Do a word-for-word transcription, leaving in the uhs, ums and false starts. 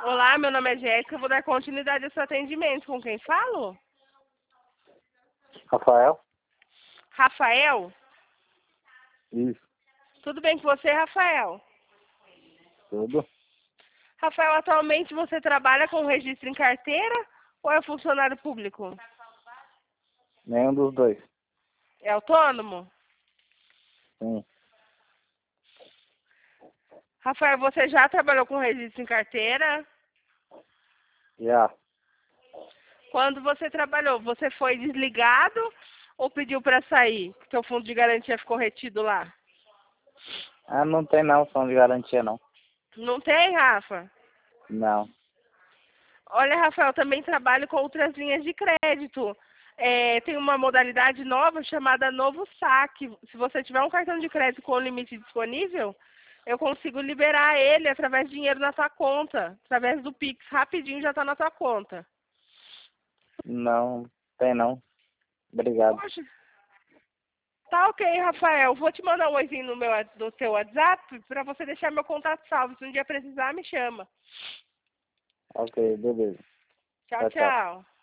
Olá, meu nome é Jéssica, eu vou dar continuidade ao seu atendimento. Com quem falo? Rafael? Rafael? Isso, Tudo bem com você, Rafael? tudo. Rafael, atualmente você trabalha com registro em carteira ou é funcionário público? Nenhum dos dois. É autônomo? Sim. Rafael, você já trabalhou com registro em carteira? Já. Quando você trabalhou, você foi desligado ou pediu para sair? Que seu fundo de garantia ficou retido lá? Ah, não tem não, fundo de garantia não. Não tem, Rafa? Não. Olha, Rafael, também trabalho com outras linhas de crédito. É, tem uma modalidade nova chamada Novo Saque. Se você tiver um cartão de crédito com limite disponível, eu consigo liberar ele através de dinheiro na sua conta, através do Pix. Rapidinho já está na sua conta. Não tem não. Obrigado. Poxa, tá ok, Rafael. Vou te mandar um oizinho no meu, no seu WhatsApp para você deixar meu contato salvo. Se um dia precisar, me chama. Ok, beleza. Tchau, Tchau, tchau. tchau.